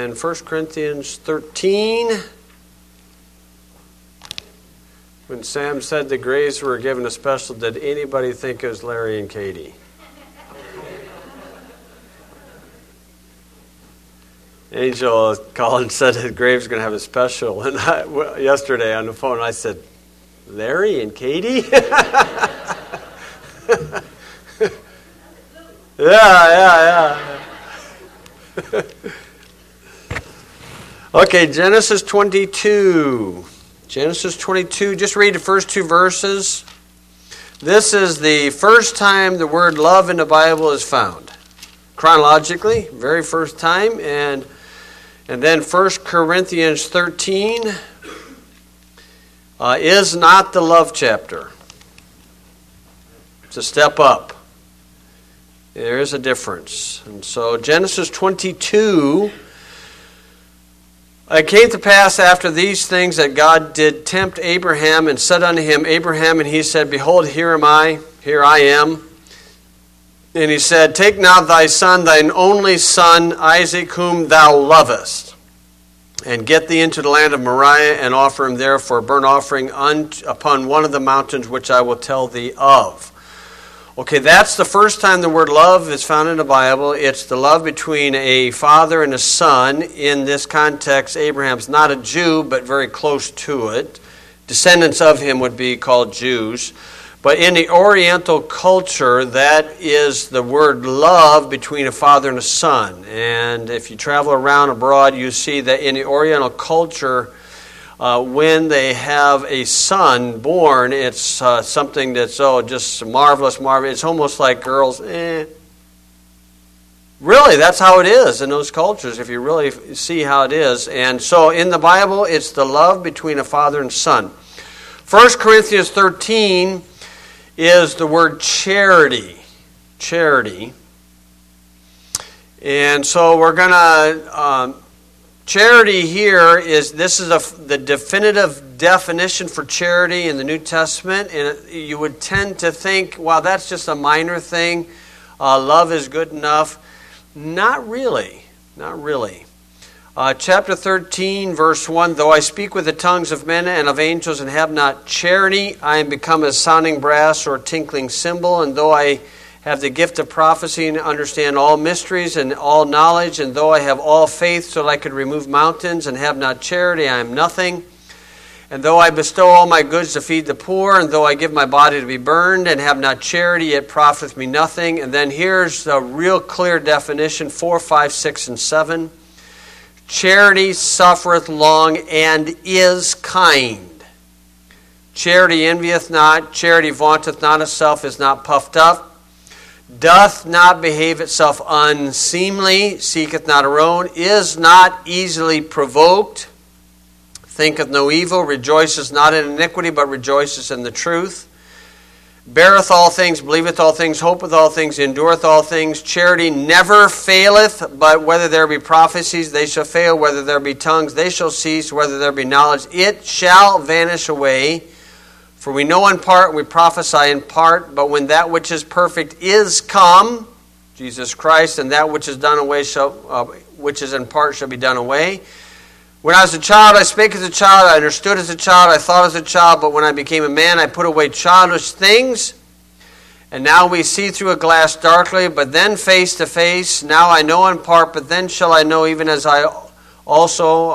in 1 Corinthians 13. When Sam said the Grays were given a special, did anybody think it was Larry and Katie? Angel called and said that Graves was going to have a special. And yesterday on the phone, I said, Larry and Katie? Yeah. Okay, Genesis 22. Genesis 22, just read the first two verses. This is the first time the word love in the Bible is found. Chronologically, very first time. And then 1 Corinthians 13 is not the love chapter. It's a step up. There is a difference. And so Genesis 22, it came to pass after these things that God did tempt Abraham and said unto him, Abraham, and he said, Behold, here am I, here I am. And he said, Take now thy son, thine only son, Isaac, whom thou lovest, and get thee into the land of Moriah, and offer him there for a burnt offering upon one of the mountains which I will tell thee of. Okay, that's the first time the word love is found in the Bible. It's the love between a father and a son. In this context, Abraham's not a Jew, but very close to it. Descendants of him would be called Jews. But in the Oriental culture, that is the word love between a father and a son. And if you travel around abroad, you see that in the Oriental culture, when they have a son born, it's something that's just marvelous. It's almost like girls, Really, that's how it is in those cultures, if you really see how it is. And so in the Bible, it's the love between a father and son. 1 Corinthians 13 is the word charity. Charity. And so we're going to... charity here is the definitive definition for charity in the New Testament, and you would tend to think, wow, that's just a minor thing. Love is good enough. Not really. Not really. Chapter 13, verse 1, Though I speak with the tongues of men and of angels and have not charity, I am become as sounding brass or tinkling cymbal, and though I have the gift of prophecy and understand all mysteries and all knowledge, and though I have all faith so that I could remove mountains and have not charity, I am nothing. And though I bestow all my goods to feed the poor, and though I give my body to be burned and have not charity, it profiteth me nothing. And then here's the real clear definition, 4, 5, 6, and 7. Charity suffereth long and is kind. Charity envieth not, charity vaunteth not itself, is not puffed up, doth not behave itself unseemly, seeketh not her own, is not easily provoked, thinketh no evil, rejoiceth not in iniquity, but rejoiceth in the truth, beareth all things, believeth all things, hopeth all things, endureth all things. Charity never faileth, but whether there be prophecies, they shall fail. Whether there be tongues, they shall cease. Whether there be knowledge, it shall vanish away. For we know in part, we prophesy in part, but when that which is perfect is come, Jesus Christ, and that which is done away which is in part shall be done away. When I was a child, I spake as a child, I understood as a child, I thought as a child, but when I became a man, I put away childish things. And now we see through a glass darkly, but then face to face. Now I know in part, but then shall I know even as also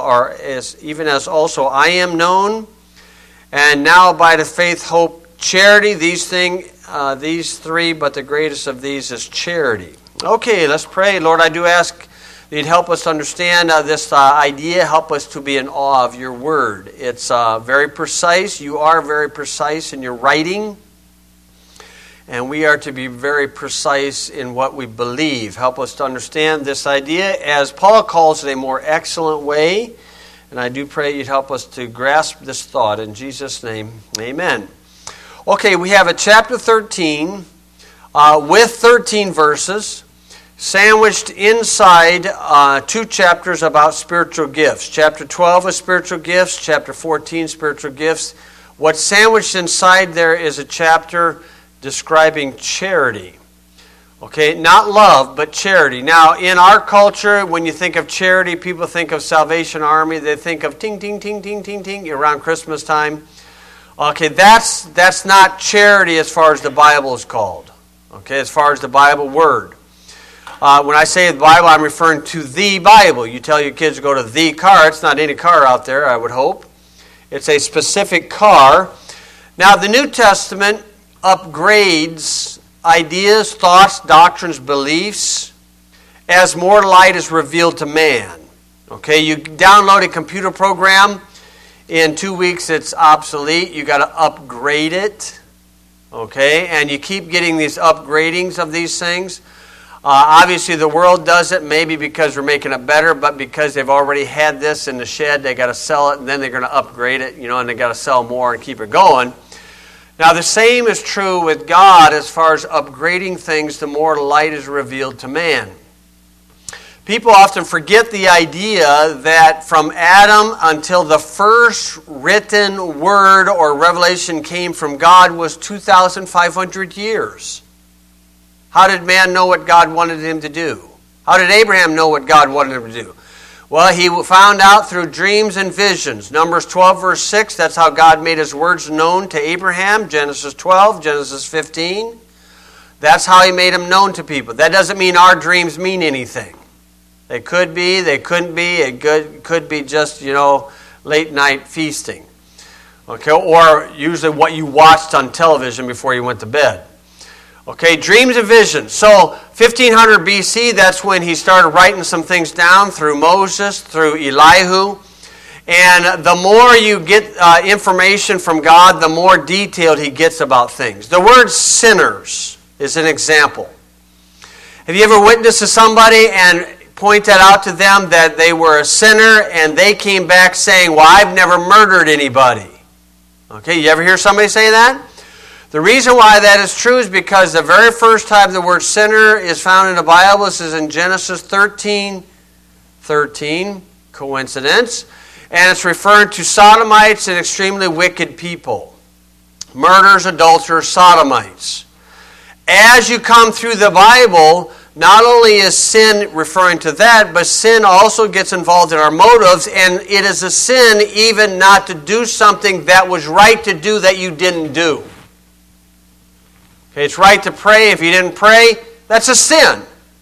I am known. And now abideth faith, hope, charity. These three, but the greatest of these is charity. Okay, let's pray. Lord, I do ask that you'd help us to understand this idea. Help us to be in awe of your word. It's very precise. You are very precise in your writing. And we are to be very precise in what we believe. Help us to understand this idea, as Paul calls it, a more excellent way. And I do pray you'd help us to grasp this thought. In Jesus' name, amen. Okay, we have a chapter 13 with 13 verses, sandwiched inside two chapters about spiritual gifts. Chapter 12 is spiritual gifts, chapter 14 spiritual gifts. What's sandwiched inside there is a chapter describing charity. Okay, not love, but charity. Now, in our culture, when you think of charity, people think of Salvation Army. They think of ting, ting, ting, ting, ting, ting around Christmas time. Okay, that's not charity as far as the Bible is called. Okay, as far as the Bible word. When I say the Bible, I'm referring to the Bible. You tell your kids to go to the car. It's not any car out there, I would hope. It's a specific car. Now, the New Testament upgrades ideas, thoughts, doctrines, beliefs as more light is revealed to man. Okay, you download a computer program. In 2 weeks, it's obsolete. You got to upgrade it. Okay, and you keep getting these upgradings of these things. Obviously, the world does it, maybe because we're making it better, but because they've already had this in the shed, they got to sell it, and then they're going to upgrade it, and they got to sell more and keep it going. Now, the same is true with God as far as upgrading things, the more light is revealed to man. People often forget the idea that from Adam until the first written word or revelation came from God was 2,500 years. How did man know what God wanted him to do? How did Abraham know what God wanted him to do? Well, he found out through dreams and visions. Numbers 12, verse 6, that's how God made his words known to Abraham. Genesis 12, Genesis 15. That's how he made them known to people. That doesn't mean our dreams mean anything. They could be, they couldn't be. It could be just, late night feasting. Okay, or usually what you watched on television before you went to bed. Okay, dreams and visions. So 1500 BC, that's when he started writing some things down through Moses, through Elihu. And the more you get information from God, the more detailed he gets about things. The word sinners is an example. Have you ever witnessed to somebody and pointed out to them that they were a sinner and they came back saying, well, I've never murdered anybody? Okay, you ever hear somebody say that? The reason why that is true is because the very first time the word sinner is found in the Bible is in Genesis 13:13, coincidence, and it's referring to sodomites and extremely wicked people. Murderers, adulterers, sodomites. As you come through the Bible, not only is sin referring to that, but sin also gets involved in our motives, and it is a sin even not to do something that was right to do that you didn't do. Okay, it's right to pray. If you didn't pray, that's a sin.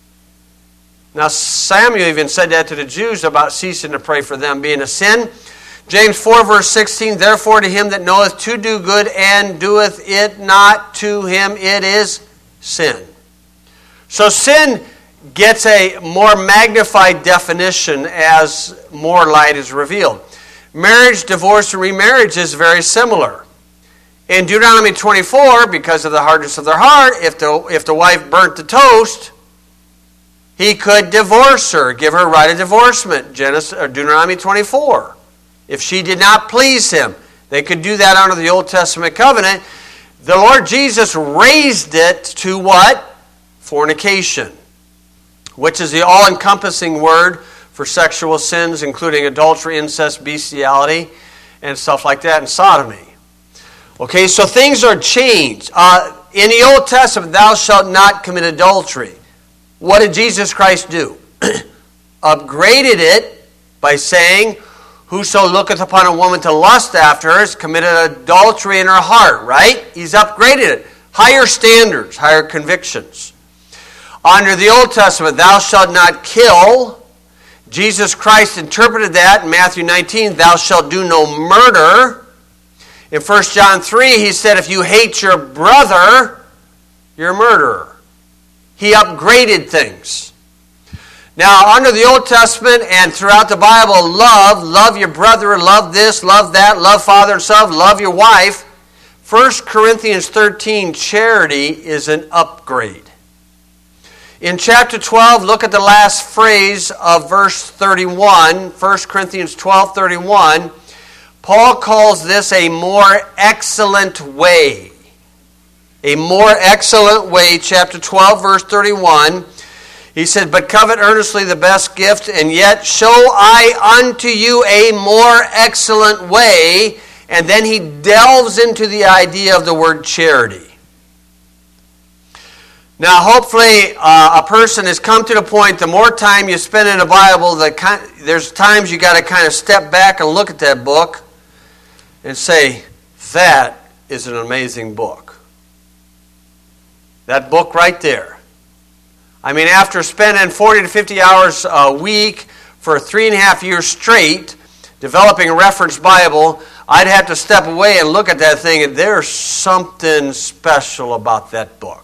Now, Samuel even said that to the Jews about ceasing to pray for them being a sin. James 4, verse 16, therefore to him that knoweth to do good and doeth it not, to him it is sin. So sin gets a more magnified definition as more light is revealed. Marriage, divorce, and remarriage is very similar. In Deuteronomy 24, because of the hardness of their heart, if the wife burnt the toast, he could divorce her, give her right of divorcement. Deuteronomy 24. If she did not please him, they could do that under the Old Testament covenant. The Lord Jesus raised it to what? Fornication, which is the all-encompassing word for sexual sins, including adultery, incest, bestiality, and stuff like that, and sodomy. Okay, so things are changed. In the Old Testament, thou shalt not commit adultery. What did Jesus Christ do? Upgraded it by saying, whoso looketh upon a woman to lust after her has committed adultery in her heart, right? He's upgraded it. Higher standards, higher convictions. Under the Old Testament, thou shalt not kill. Jesus Christ interpreted that in Matthew 19, thou shalt do no murder. In 1 John 3, he said, if you hate your brother, you're a murderer. He upgraded things. Now, under the Old Testament and throughout the Bible, love your brother, love this, love that, love father and son, love your wife. 1 Corinthians 13, charity is an upgrade. In chapter 12, look at the last phrase of verse 31, 1 Corinthians 12:31. Paul calls this a more excellent way. A more excellent way, chapter 12, verse 31. He said, but covet earnestly the best gift, and yet show I unto you a more excellent way. And then he delves into the idea of the word charity. Now, hopefully, a person has come to the point, the more time you spend in the Bible, there's times you got to kind of step back and look at that book and say, that is an amazing book. That book right there. I mean, after spending 40 to 50 hours a week for 3.5 years straight, developing a reference Bible, I'd have to step away and look at that thing, and there's something special about that book.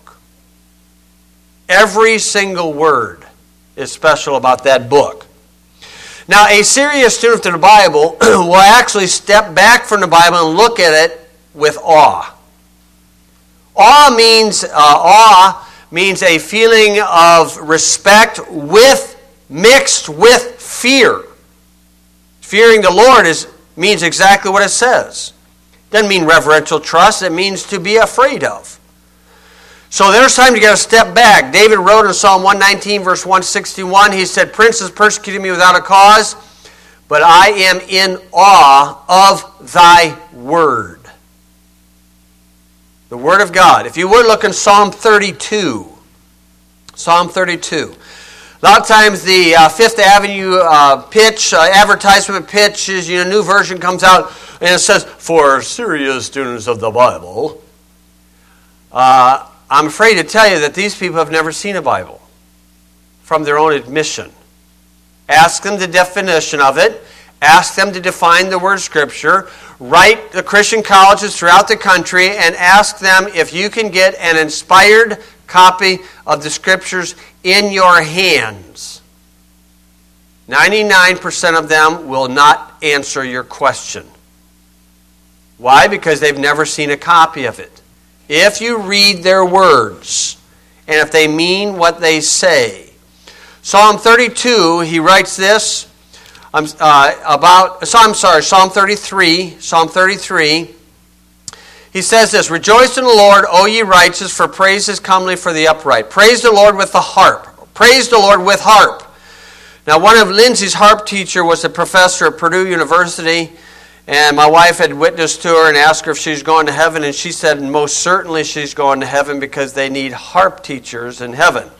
Every single word is special about that book. Now, a serious student of the Bible will actually step back from the Bible and look at it with awe. Awe means a feeling of respect mixed with fear. Fearing the Lord means exactly what it says. It doesn't mean reverential trust. It means to be afraid of. So there's time you got to step back. David wrote in Psalm 119, verse 161, he said, "Princes persecuted me without a cause, but I am in awe of thy word." The word of God. If you would look in Psalm 32. Psalm 32. A lot of times the Fifth Avenue advertisement pitch is, a new version comes out and it says, "For serious students of the Bible." I'm afraid to tell you that these people have never seen a Bible from their own admission. Ask them the definition of it. Ask them to define the word Scripture. Write the Christian colleges throughout the country and ask them if you can get an inspired copy of the Scriptures in your hands. 99% of them will not answer your question. Why? Because they've never seen a copy of it. If you read their words, and if they mean what they say. Psalm 32, he writes this Psalm 33. Psalm 33. He says this, "Rejoice in the Lord, O ye righteous, for praise is comely for the upright. Praise the Lord with the harp." Praise the Lord with harp. Now, one of Lindsay's harp teacher was a professor at Purdue University. And my wife had witnessed to her and asked her if she's going to heaven. And she said most certainly she's going to heaven because they need harp teachers in heaven.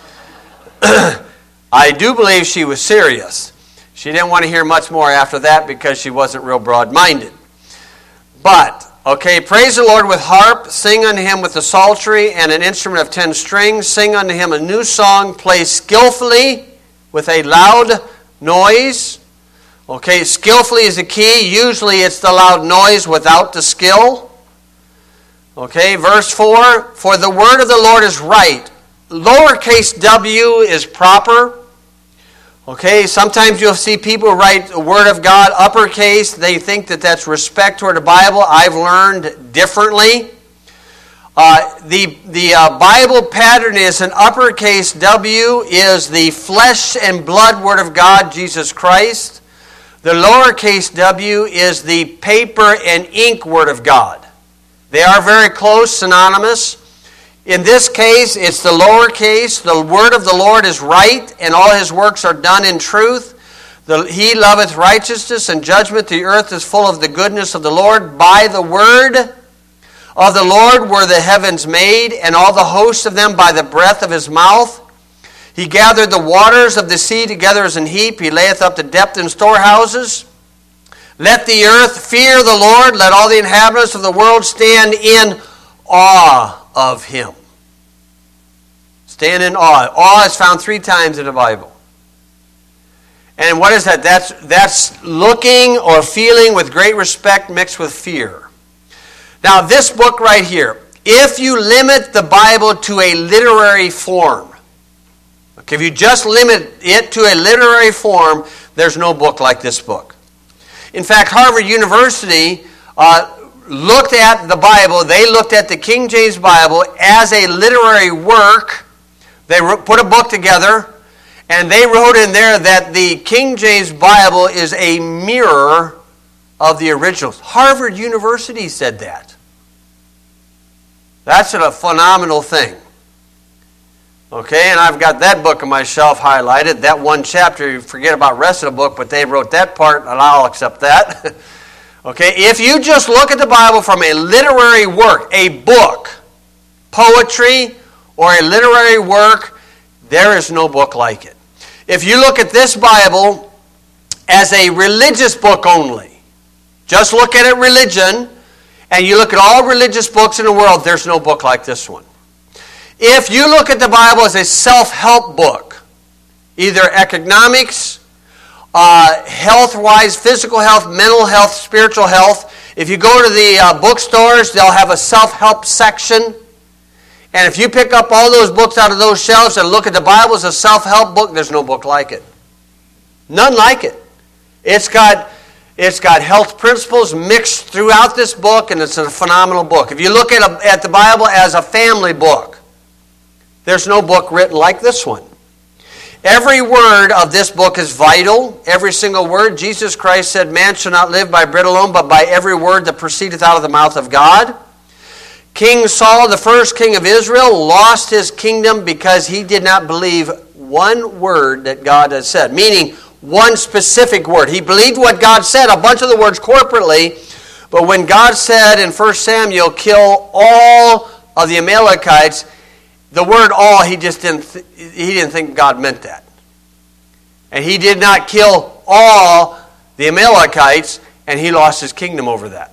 I do believe she was serious. She didn't want to hear much more after that because she wasn't real broad-minded. But, okay, praise the Lord with harp. Sing unto him with the psaltery and an instrument of 10 strings. Sing unto him a new song. Play skillfully with a loud noise. Okay, skillfully is the key. Usually it's the loud noise without the skill. Okay, verse 4, "For the word of the Lord is right." Lowercase w is proper. Okay, sometimes you'll see people write the word of God uppercase. They think that that's respect toward the Bible. I've learned differently. The Bible pattern is an uppercase W is the flesh and blood word of God, Jesus Christ. The lowercase w is the paper and ink word of God. They are very close, synonymous. In this case, it's the lowercase. The word of the Lord is right, and all his works are done in truth. He loveth righteousness and judgment. The earth is full of the goodness of the Lord. By the word of the Lord were the heavens made, and all the hosts of them by the breath of his mouth. He gathered the waters of the sea together as an heap. He layeth up the depth in storehouses. Let the earth fear the Lord. Let all the inhabitants of the world stand in awe of him. Stand in awe. Awe is found 3 times in the Bible. And what is that? That's looking or feeling with great respect mixed with fear. Now, this book right here, if you limit the Bible to a literary form, okay, if you just limit it to a literary form, there's no book like this book. In fact, Harvard University looked at the Bible, they looked at the King James Bible as a literary work. They put a book together, and they wrote in there that the King James Bible is a mirror of the originals. Harvard University said that. That's a phenomenal thing. Okay, and I've got that book on my shelf highlighted. That one chapter, you forget about the rest of the book, but they wrote that part, and I'll accept that. Okay, if you just look at the Bible from a literary work, a book, poetry, or a literary work, there is no book like it. If you look at this Bible as a religious book only, just look at it religion, and you look at all religious books in the world, there's no book like this one. If you look at the Bible as a self-help book, either economics, health-wise, physical health, mental health, spiritual health, if you go to the bookstores, they'll have a self-help section. And if you pick up all those books out of those shelves and look at the Bible as a self-help book, there's no book like it. None like it. It's got health principles mixed throughout this book, and it's a phenomenal book. If you look at the Bible as a family book, there's no book written like this one. Every word of this book is vital. Every single word. Jesus Christ said, "Man shall not live by bread alone, but by every word that proceedeth out of the mouth of God." King Saul, the first king of Israel, lost his kingdom because he did not believe one word that God had said, meaning one specific word. He believed what God said, a bunch of the words corporately, but when God said in 1 Samuel, kill all of the Amalekites, the word all, he didn't think God meant that. And he did not kill all the Amalekites, and he lost his kingdom over that.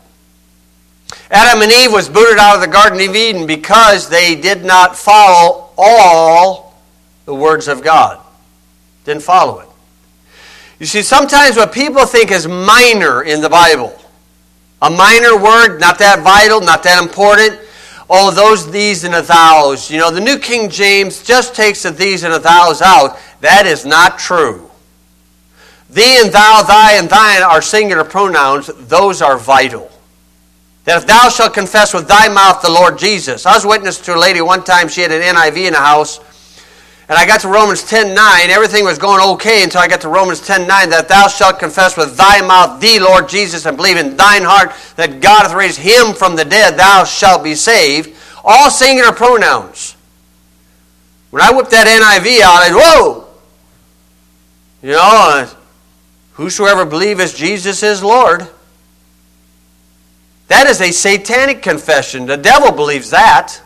Adam and Eve was booted out of the Garden of Eden because they did not follow all the words of God. Didn't follow it. You see, sometimes what people think is minor in the Bible, a minor word, not that vital, not that important, oh, those, these, and the thous. You know, the New King James just takes the these and the thous out. That is not true. Thee and thou, thy and thine are singular pronouns. Those are vital. That if thou shalt confess with thy mouth the Lord Jesus. I was witness to a lady one time, she had an NIV in the house, and I got to Romans 10:9. Everything was going okay until I got to Romans 10:9, that thou shalt confess with thy mouth the Lord Jesus and believe in thine heart that God hath raised him from the dead, thou shalt be saved. All singular pronouns. When I whipped that NIV out, I said, whoa! You know, whosoever believeth Jesus is Lord. That is a satanic confession. The devil believes that.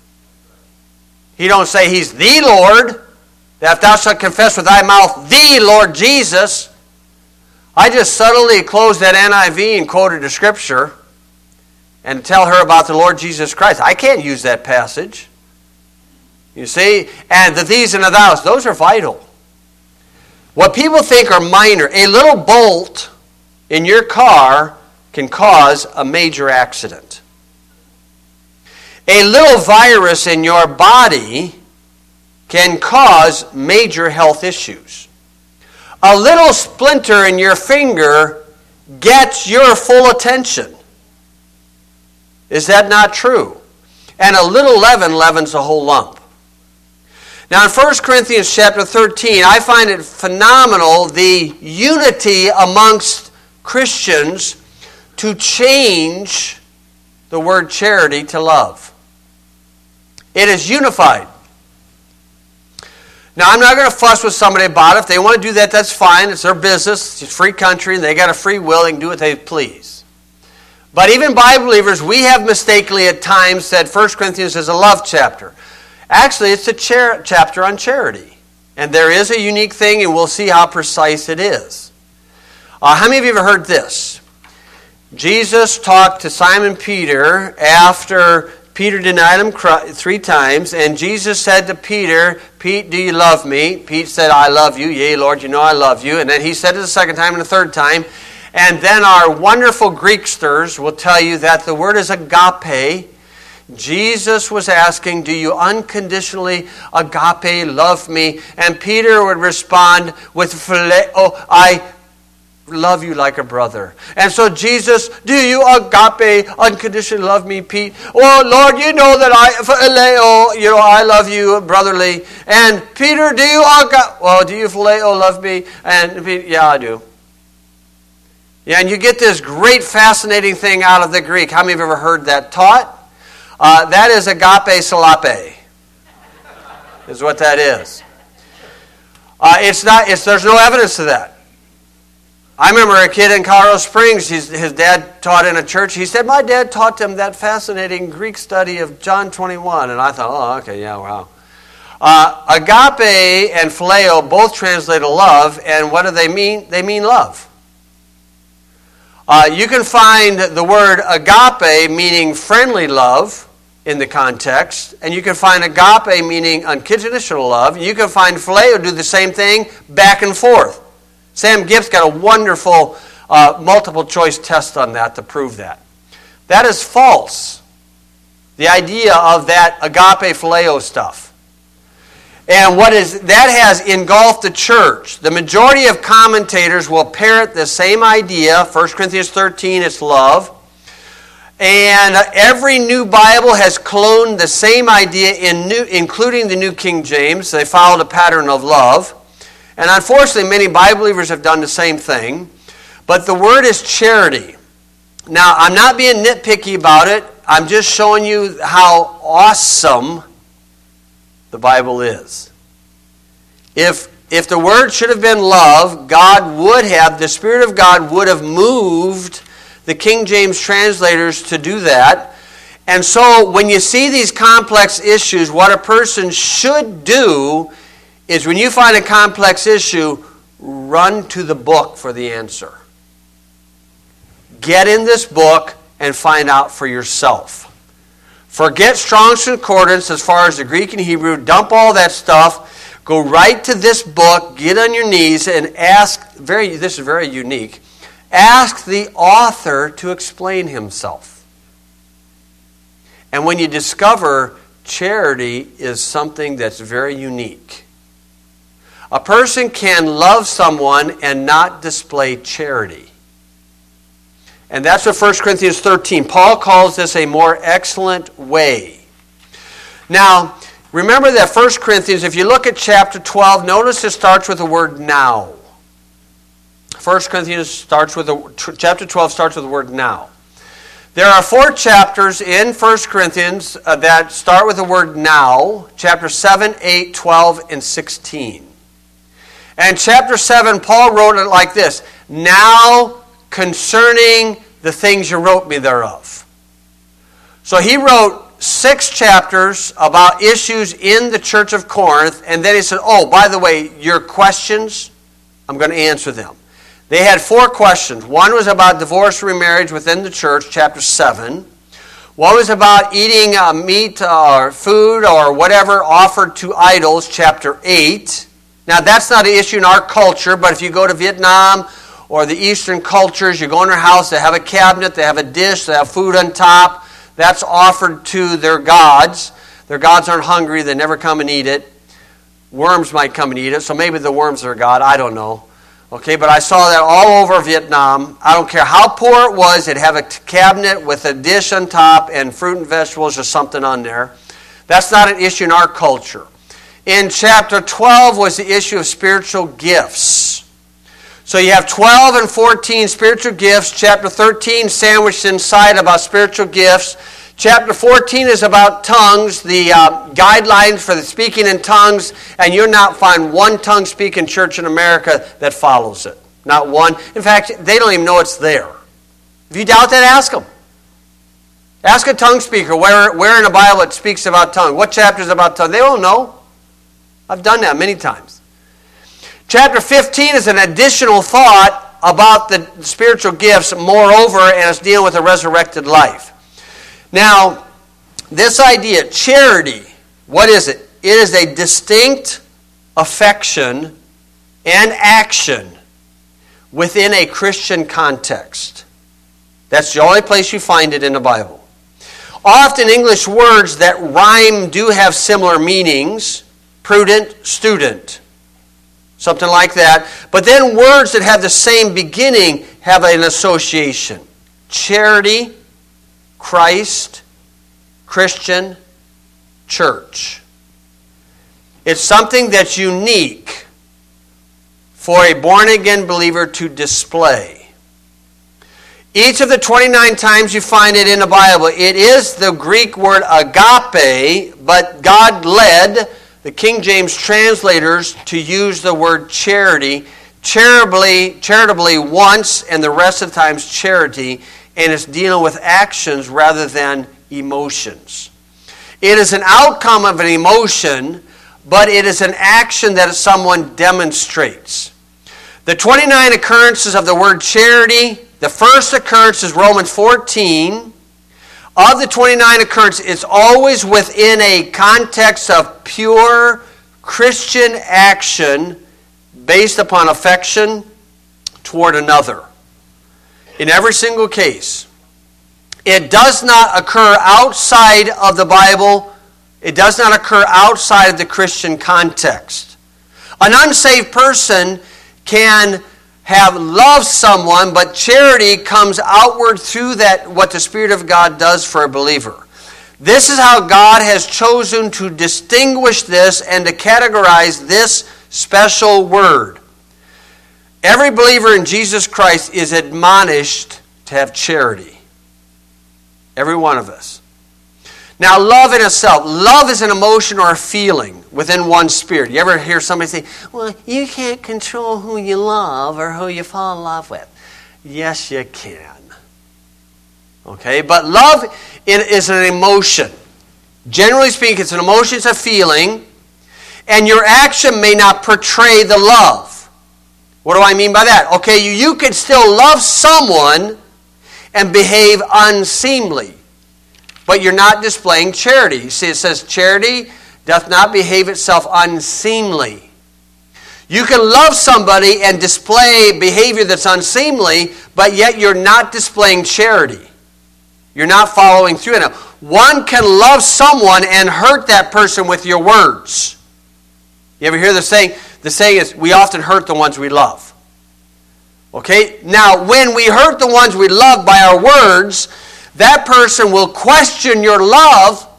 He don't say he's the Lord, that if thou shalt confess with thy mouth the Lord Jesus. I just subtly closed that NIV and quoted the scripture and tell her about the Lord Jesus Christ. I can't use that passage. You see? And the these and the thous, those are vital. What people think are minor, a little bolt in your car can cause a major accident. A little virus in your body can cause major health issues. A little splinter in your finger gets your full attention. Is that not true? And a little leaven leavens a whole lump. Now in 1 Corinthians chapter 13, I find it phenomenal, the unity amongst Christians to change the word charity to love. It is unified. Now, I'm not going to fuss with somebody about it. If they want to do that, that's fine. It's their business. It's a free country, and they got a free will. They can do what they please. But even by believers, we have mistakenly at times said 1 Corinthians is a love chapter. Actually, it's a chapter on charity. And there is a unique thing, and we'll see how precise it is. How many of you have ever heard this? Jesus talked to Simon Peter after Peter denied him 3 times, and Jesus said to Peter, Pete, do you love me? Pete said, I love you. Yea, Lord, you know I love you. And then he said it the second time and the third time. And then our wonderful Greeksters will tell you that the word is agape. Jesus was asking, do you unconditionally agape love me? And Peter would respond with phileo, I love you like a brother. And so Jesus, do you agape unconditionally love me, Pete? Oh, Lord, you know that I love you brotherly. And Peter, do you do you phileo love me? And Peter, yeah, I do. Yeah, and you get this great fascinating thing out of the Greek. How many have ever heard that taught? That is agape salape, is what that is. There's no evidence to that. I remember a kid in Colorado Springs, his dad taught in a church. He said, my dad taught them that fascinating Greek study of John 21. And I thought, oh, okay, yeah, wow. Agape and phileo both translate to love, and what do they mean? They mean love. You can find the word agape meaning friendly love in the context, and you can find agape meaning unconditional love. You can find phileo do the same thing back and forth. Sam Gibbs got a wonderful multiple choice test on that to prove that. That is false. The idea of that agape phileo stuff. And that has engulfed the church. The majority of commentators will parrot the same idea. 1 Corinthians 13, it's love. And every new Bible has cloned the same idea, including the New King James. They followed a pattern of love. And unfortunately, many Bible believers have done the same thing. But the word is charity. Now, I'm not being nitpicky about it. I'm just showing you how awesome the Bible is. If the word should have been love, the Spirit of God would have moved the King James translators to do that. And so when you see these complex issues, what a person should do is when you find a complex issue, run to the book for the answer. Get in this book and find out for yourself. Forget Strong's Concordance as far as the Greek and Hebrew. Dump all that stuff. Go right to this book. Get on your knees and ask, this is very unique, ask the author to explain himself. And when you discover charity is something that's very unique. A person can love someone and not display charity. And that's what 1 Corinthians 13. Paul calls this a more excellent way. Now, remember that 1 Corinthians, if you look at chapter 12, notice it starts with the word now. 1 Corinthians chapter 12 starts with the word now. There are 4 chapters in 1 Corinthians that start with the word now. Chapter 7, 8, 12, and 16. And chapter 7, Paul wrote it like this. Now concerning the things you wrote me thereof. So he wrote 6 chapters about issues in the church of Corinth, and then he said, oh, by the way, your questions, I'm going to answer them. They had 4 questions. One was about divorce or remarriage within the church, chapter 7. One was about eating meat or food or whatever offered to idols, chapter 8. Now, that's not an issue in our culture, but if you go to Vietnam or the Eastern cultures, you go in their house, they have a cabinet, they have a dish, they have food on top. That's offered to their gods. Their gods aren't hungry, they never come and eat it. Worms might come and eat it, so maybe the worms are God, I don't know. Okay, but I saw that all over Vietnam. I don't care how poor it was, they'd have a cabinet with a dish on top and fruit and vegetables or something on there. That's not an issue in our culture. In chapter 12 was the issue of spiritual gifts. So you have 12 and 14 spiritual gifts. Chapter 13 sandwiched inside about spiritual gifts. Chapter 14 is about tongues, the guidelines for the speaking in tongues, and you'll not find one tongue-speaking church in America that follows it. Not one. In fact, they don't even know it's there. If you doubt that, ask them. Ask a tongue speaker where in the Bible it speaks about tongue. What chapter is about tongue? They don't know. I've done that many times. Chapter 15 is an additional thought about the spiritual gifts, moreover, and it's dealing with a resurrected life. Now, this idea, charity, what is it? It is a distinct affection and action within a Christian context. That's the only place you find it in the Bible. Often English words that rhyme do have similar meanings. Prudent, student. Something like that. But then words that have the same beginning have an association. Charity, Christ, Christian, church. It's something that's unique for a born-again believer to display. Each of the 29 times you find it in the Bible, it is the Greek word agape, but God led the King James translators to use the word charity charitably once, and the rest of the times charity, and it's dealing with actions rather than emotions. It is an outcome of an emotion, but it is an action that someone demonstrates. The 29 occurrences of the word charity, the first occurrence is Romans 14. Of the 29 occurrences, it's always within a context of pure Christian action based upon affection toward another. In every single case. It does not occur outside of the Bible. It does not occur outside of the Christian context. An unsaved person can have loved someone, but charity comes outward through that, what the Spirit of God does for a believer. This is how God has chosen to distinguish this and to categorize this special word. Every believer in Jesus Christ is admonished to have charity. Every one of us. Now, love in itself. Love is an emotion or a feeling within one's spirit. You ever hear somebody say, well, you can't control who you love or who you fall in love with? Yes, you can. Okay, but love is an emotion. Generally speaking, it's an emotion, it's a feeling, and your action may not portray the love. What do I mean by that? Okay, you can still love someone and behave unseemly, but you're not displaying charity. You see, it says, charity doth not behave itself unseemly. You can love somebody and display behavior that's unseemly, but yet you're not displaying charity. You're not following through. Now, one can love someone and hurt that person with your words. You ever hear the saying? The saying is, we often hurt the ones we love. Okay? Now, when we hurt the ones we love by our words, that person will question your love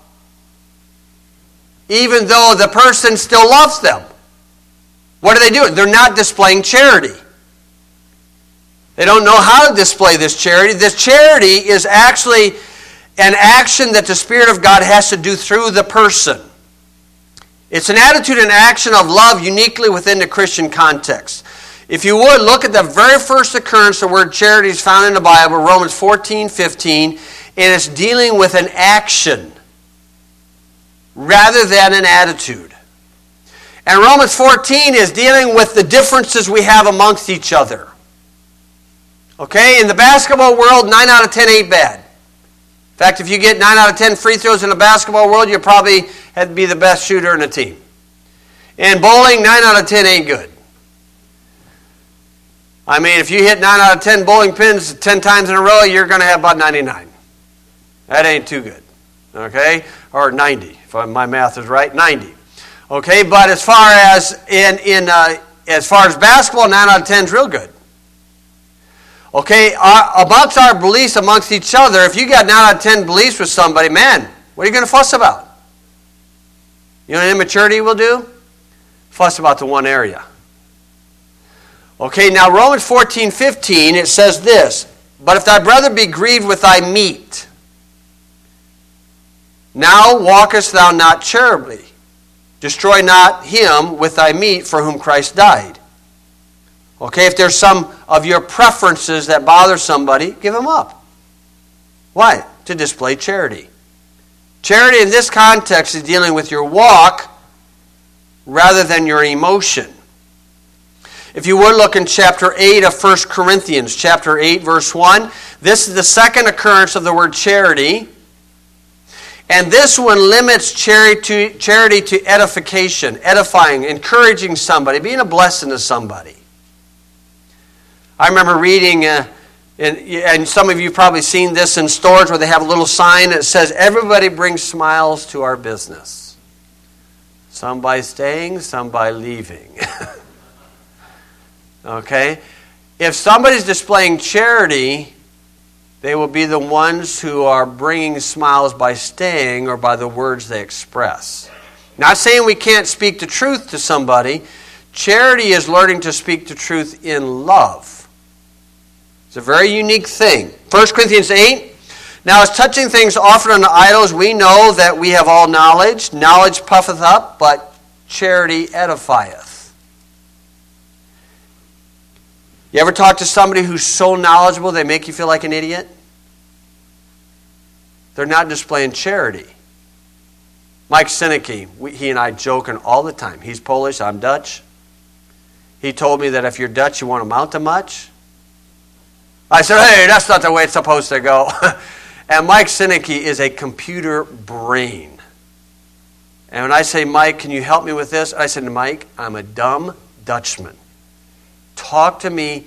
even though the person still loves them. What are they doing? They're not displaying charity. They don't know how to display this charity. This charity is actually an action that the Spirit of God has to do through the person. It's an attitude and action of love uniquely within the Christian context. If you would, look at the very first occurrence the word charity is found in the Bible, Romans 14:15, and it's dealing with an action rather than an attitude. And Romans 14 is dealing with the differences we have amongst each other. Okay, in the basketball world, 9 out of 10 ain't bad. In fact, if you get 9 out of 10 free throws in the basketball world, you'll probably have to be the best shooter in the team. In bowling, 9 out of 10 ain't good. I mean, if you hit 9 out of 10 bowling pins 10 times in a row, you're going to have about 99. That ain't too good. Okay? Or 90, if my math is right, 90. Okay, but as far as as far as basketball, 9 out of 10 is real good. Okay, amongst our beliefs amongst each other, if you got 9 out of 10 beliefs with somebody, man, what are you going to fuss about? You know what immaturity will do? Fuss about the one area. Okay, now Romans 14:15, it says this, but if thy brother be grieved with thy meat, now walkest thou not charitably. Destroy not him with thy meat for whom Christ died. Okay, if there's some of your preferences that bother somebody, give them up. Why? To display charity. Charity in this context is dealing with your walk rather than your emotion. If you would look in chapter 8 of 1 Corinthians, chapter 8, verse 1, this is the second occurrence of the word charity. And this one limits charity to edification, edifying, encouraging somebody, being a blessing to somebody. I remember reading, and some of you have probably seen this in stores where they have a little sign that says, everybody brings smiles to our business. Some by staying, some by leaving. Okay? If somebody's displaying charity, they will be the ones who are bringing smiles by staying or by the words they express. Not saying we can't speak the truth to somebody. Charity is learning to speak the truth in love. It's a very unique thing. 1 Corinthians 8. Now as touching things offered unto idols, we know that we have all knowledge. Knowledge puffeth up, but charity edifieth. You ever talk to somebody who's so knowledgeable they make you feel like an idiot? They're not displaying charity. Mike Sinicki, he and I joking all the time. He's Polish, I'm Dutch. He told me that if you're Dutch, you won't amount to much. I said, hey, that's not the way it's supposed to go. And Mike Sinicki is a computer brain. And when I say, Mike, can you help me with this? I said, Mike, I'm a dumb Dutchman. Talk to me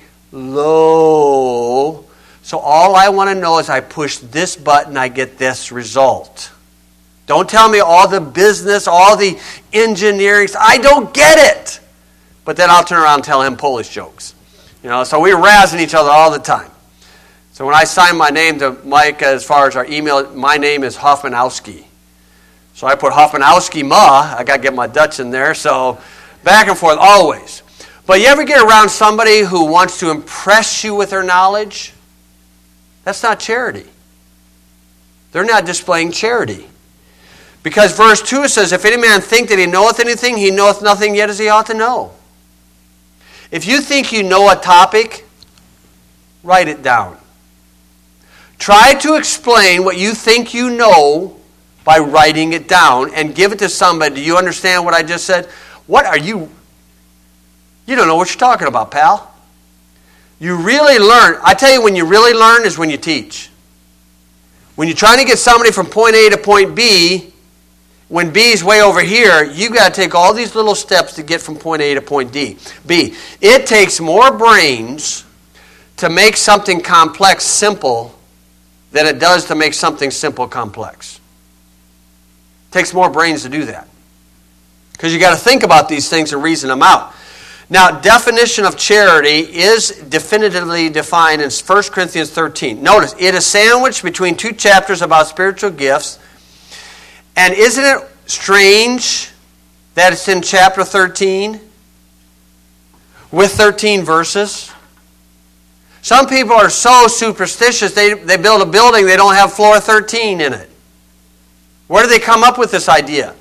low. So all I want to know is I push this button, I get this result. Don't tell me all the business, all the engineering. I don't get it. But then I'll turn around and tell him Polish jokes. So we're razzing each other all the time. So when I sign my name to Mike, as far as our email, my name is Hoffmanowski. So I put Hoffmanowski Ma. I got to get my Dutch in there. So back and forth always. But you ever get around somebody who wants to impress you with their knowledge? That's not charity. They're not displaying charity. Because verse 2 says, if any man think that he knoweth anything, he knoweth nothing yet as he ought to know. If you think you know a topic, write it down. Try to explain what you think you know by writing it down and give it to somebody. Do you understand what I just said? What are you? You don't know what you're talking about, pal. You really learn. I tell you, when you really learn is when you teach. When you're trying to get somebody from point A to point B, when B is way over here, you've got to take all these little steps to get from point A to point B. It takes more brains to make something complex simple than it does to make something simple complex. It takes more brains to do that. Because you've got to think about these things and reason them out. Now, definition of charity is definitively defined in 1 Corinthians 13. Notice, it is sandwiched between two chapters about spiritual gifts. And isn't it strange that it's in chapter 13 with 13 verses? Some people are so superstitious, they build a building, they don't have floor 13 in it. Where do they come up with this idea?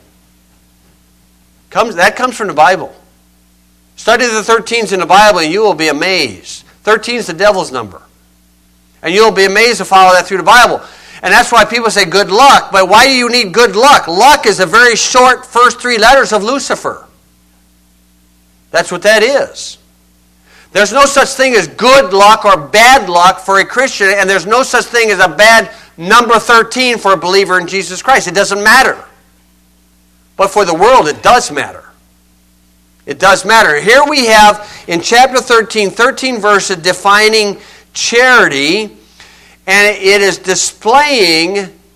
That comes from the Bible. Study the 13s in the Bible and you will be amazed. 13 is the devil's number. And you'll be amazed to follow that through the Bible. And that's why people say good luck. But why do you need good luck? Luck is the very short first three letters of Lucifer. That's what that is. There's no such thing as good luck or bad luck for a Christian, and there's no such thing as a bad number 13 for a believer in Jesus Christ. It doesn't matter. But for the world, it does matter. It does matter. Here we have in chapter 13 verses defining charity, and it is displaying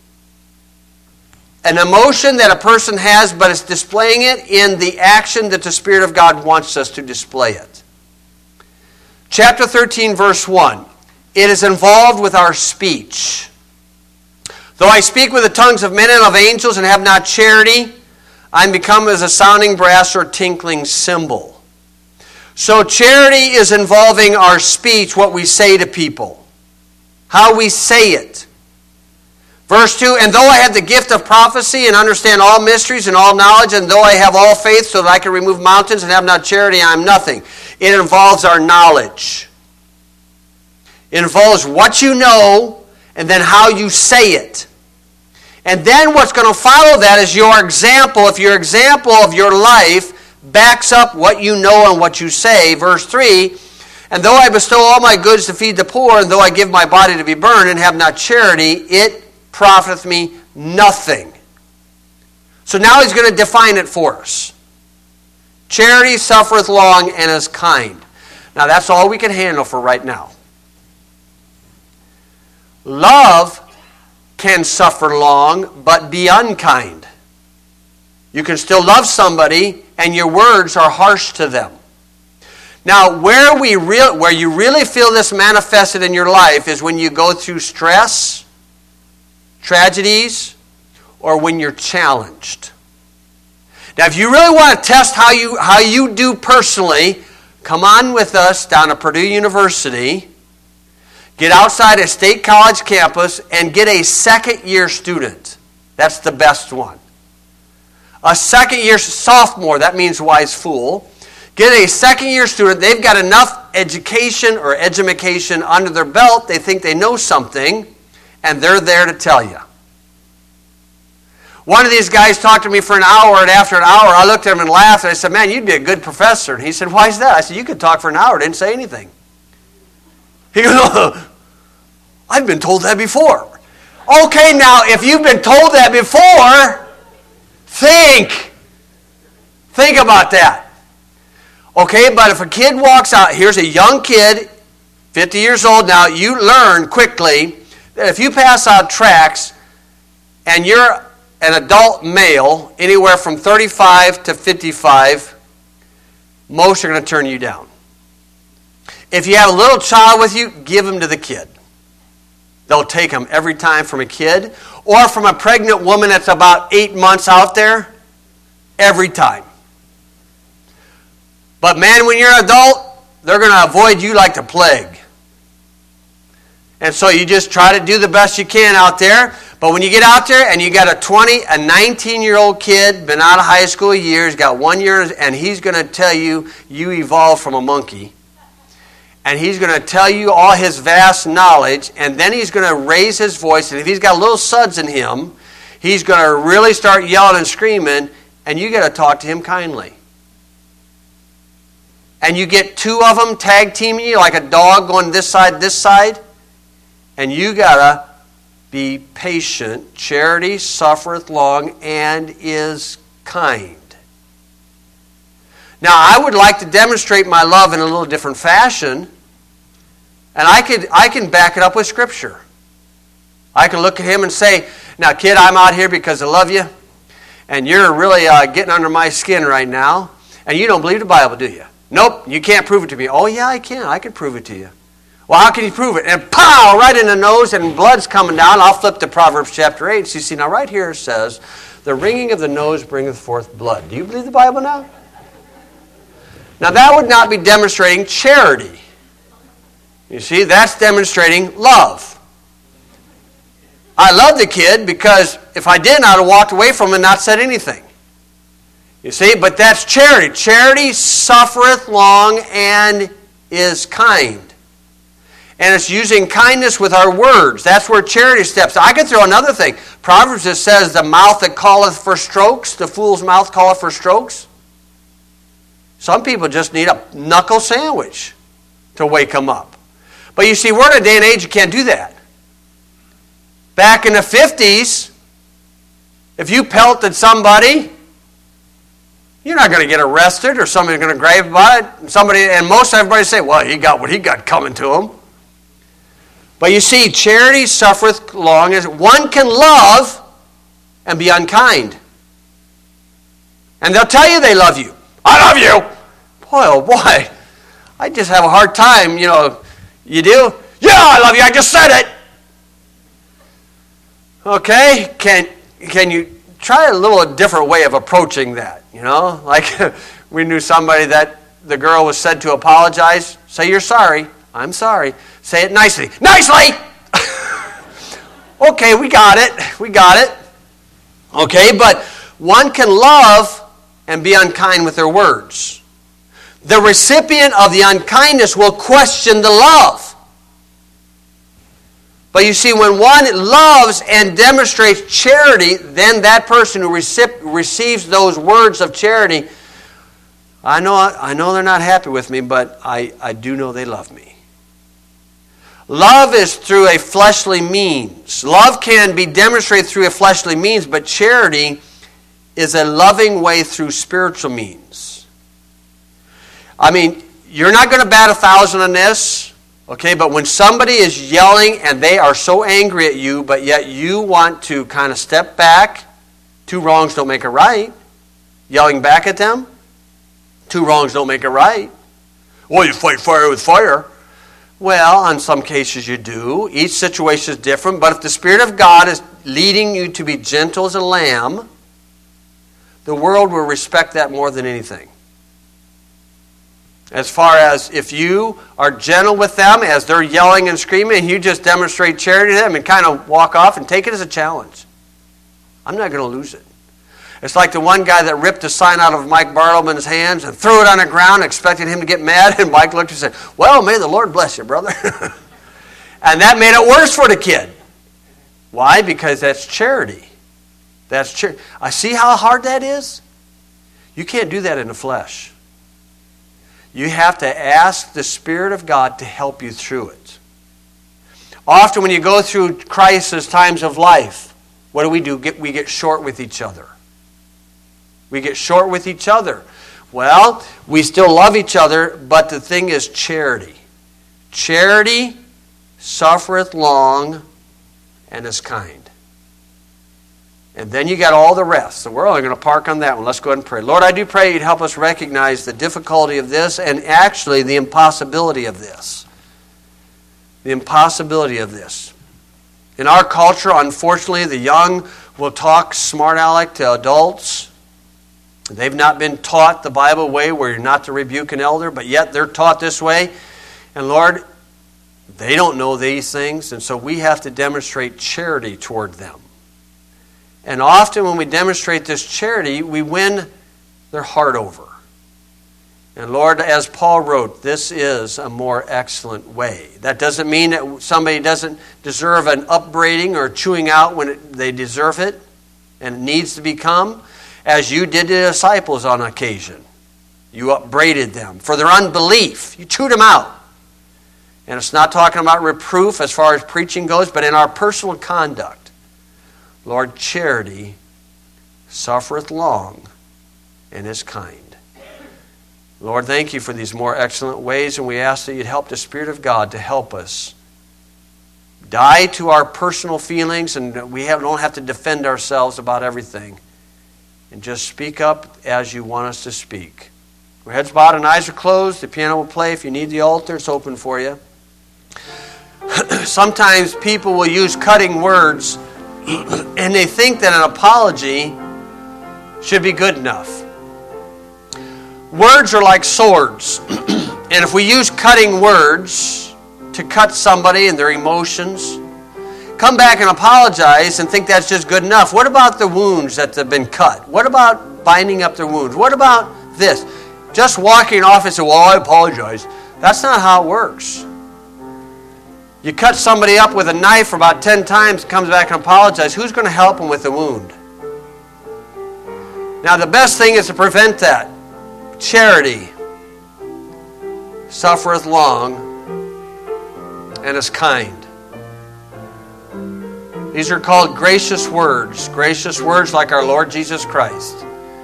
an emotion that a person has, but it's displaying it in the action that the Spirit of God wants us to display it. Chapter 13, verse 1. It is involved with our speech. Though I speak with the tongues of men and of angels and have not charity, I am become as a sounding brass or tinkling cymbal. So charity is involving our speech, what we say to people, how we say it. Verse 2, and though I have the gift of prophecy and understand all mysteries and all knowledge, and though I have all faith so that I can remove mountains and have not charity, I am nothing. It involves our knowledge. It involves what you know and then how you say it. And then what's going to follow that is your example. If your example of your life backs up what you know and what you say. Verse 3, and though I bestow all my goods to feed the poor, and though I give my body to be burned and have not charity, it profiteth me nothing. So now he's going to define it for us. Charity suffereth long and is kind. Now that's all we can handle for right now. Love can suffer long, but be unkind. You can still love somebody, and your words are harsh to them. Now, where you really feel this manifested in your life is when you go through stress, tragedies, or when you're challenged. Now, if you really want to test how you do personally, come on with us down at Purdue University. Get outside a state college campus and get a second-year student. That's the best one. A second-year sophomore, that means wise fool. Get a second-year student. They've got enough education or edumacation under their belt. They think they know something, and they're there to tell you. One of these guys talked to me for an hour, and after an hour, I looked at him and laughed, and I said, man, you'd be a good professor. And he said, why is that? I said, you could talk for an hour, didn't say anything. He goes, oh, I've been told that before. Okay, now, if you've been told that before, think about that. Okay, but if a kid walks out, here's a young kid, 50 years old now, you learn quickly that if you pass out tracts and you're an adult male, anywhere from 35 to 55, most are going to turn you down. If you have a little child with you, give him to the kid. They'll take him every time from a kid, or from a pregnant woman that's about 8 months out there, every time. But man, when you're an adult, they're going to avoid you like the plague. And so you just try to do the best you can out there. But when you get out there and you got a 19-year-old kid, been out of high school a year, he's got 1 year, and he's going to tell you, you evolved from a monkey. And he's going to tell you all his vast knowledge, and then he's going to raise his voice, and if he's got little suds in him, he's going to really start yelling and screaming, and you got to talk to him kindly. And you get two of them tag teaming you like a dog going this side, and you got to be patient. Charity suffereth long and is kind. Now, I would like to demonstrate my love in a little different fashion, and I can back it up with Scripture. I can look at him and say, now, kid, I'm out here because I love you, and you're really getting under my skin right now, and you don't believe the Bible, do you? Nope, you can't prove it to me. Oh, yeah, I can. I can prove it to you. Well, how can you prove it? And pow, right in the nose, and blood's coming down. I'll flip to Proverbs chapter 8. So you see, now right here it says, the ringing of the nose bringeth forth blood. Do you believe the Bible now? Now, that would not be demonstrating charity. You see, that's demonstrating love. I love the kid because if I didn't, I would have walked away from him and not said anything. You see, but that's charity. Charity suffereth long and is kind. And it's using kindness with our words. That's where charity steps. I could throw another thing. Proverbs just says, the mouth that calleth for strokes, the fool's mouth calleth for strokes. Some people just need a knuckle sandwich to wake them up. But you see, we're in a day and age you can't do that. Back in the 50s, if you pelted somebody, you're not going to get arrested or somebody's going to grab about it. And most everybody say, well, he got what he got coming to him. But you see, charity suffereth long as one can love and be unkind. And they'll tell you they love you. I love you. Boy, oh boy. I just have a hard time, You do? Yeah, I love you. I just said it. Okay, can you try a little different way of approaching that, Like we knew somebody that the girl was said to apologize. Say you're sorry. I'm sorry. Say it nicely. Nicely! Okay, we got it. Okay, but one can love and be unkind with their words. The recipient of the unkindness will question the love. But you see, when one loves and demonstrates charity, then that person who receives those words of charity, I know they're not happy with me, but I do know they love me. Love is through a fleshly means. Love can be demonstrated through a fleshly means, but charity is a loving way through spiritual means. I mean, you're not going to bat 1,000 on this, okay? But when somebody is yelling and they are so angry at you, but yet you want to kind of step back, two wrongs don't make a right. Yelling back at them, two wrongs don't make it right. Well, you fight fire with fire. Well, in some cases you do. Each situation is different. But if the Spirit of God is leading you to be gentle as a lamb, the world will respect that more than anything. As far as if you are gentle with them as they're yelling and screaming, and you just demonstrate charity to them and kind of walk off and take it as a challenge. I'm not going to lose it. It's like the one guy that ripped the sign out of Mike Bartleman's hands and threw it on the ground, expecting him to get mad, and Mike looked and said, "Well, may the Lord bless you, brother." And that made it worse for the kid. Why? Because that's charity. That's charity. I see how hard that is? You can't do that in the flesh. You have to ask the Spirit of God to help you through it. Often when you go through crisis times of life, what do? We get short with each other. We get short with each other. Well, we still love each other, but the thing is charity. Charity suffereth long and is kind. And then you got all the rest. So we're only going to park on that one. Let's go ahead and pray. Lord, I do pray you'd help us recognize the difficulty of this and actually the impossibility of this. The impossibility of this. In our culture, unfortunately, the young will talk smart aleck to adults. They've not been taught the Bible way where you're not to rebuke an elder, but yet they're taught this way. And Lord, they don't know these things, and so we have to demonstrate charity toward them. And often when we demonstrate this charity, we win their heart over. And Lord, as Paul wrote, this is a more excellent way. That doesn't mean that somebody doesn't deserve an upbraiding or chewing out when they deserve it, and it needs to become, as you did to the disciples on occasion. You upbraided them for their unbelief. You chewed them out. And it's not talking about reproof as far as preaching goes, but in our personal conduct. Lord, charity suffereth long and is kind. Lord, thank you for these more excellent ways, and we ask that you'd help the Spirit of God to help us die to our personal feelings, and we don't have to defend ourselves about everything. And just speak up as you want us to speak. Our heads bowed and eyes are closed. The piano will play. If you need the altar, it's open for you. Sometimes people will use cutting words and they think that an apology should be good enough. Words are like swords. And if we use cutting words to cut somebody and their emotions, come back and apologize and think that's just good enough. What about the wounds that have been cut? What about binding up their wounds? What about this? Just walking off and saying, "Well, I apologize." That's not how it works. You cut somebody up with a knife for about 10 times, comes back and apologizes. Who's going to help them with the wound? Now, the best thing is to prevent that. Charity suffereth long and is kind. These are called gracious words like our Lord Jesus Christ.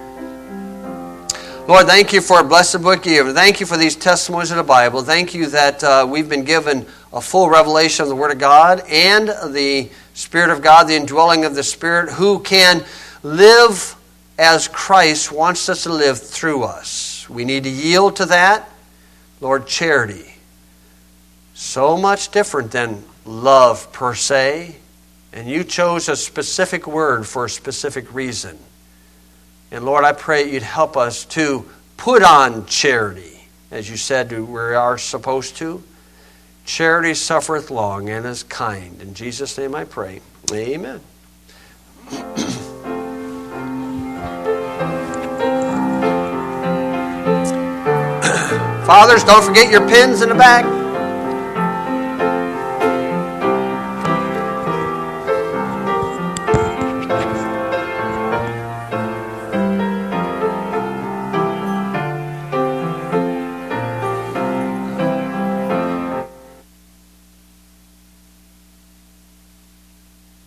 Lord, thank you for a blessed book here. Thank you for these testimonies of the Bible. Thank you that we've been given a full revelation of the Word of God and the Spirit of God, the indwelling of the Spirit, who can live as Christ wants us to live through us. We need to yield to that. Lord, charity. So much different than love per se. And you chose a specific word for a specific reason. And Lord, I pray you'd help us to put on charity, as you said we are supposed to. Charity suffereth long and is kind. In Jesus' name I pray. Amen. Fathers, don't forget your pens in the back.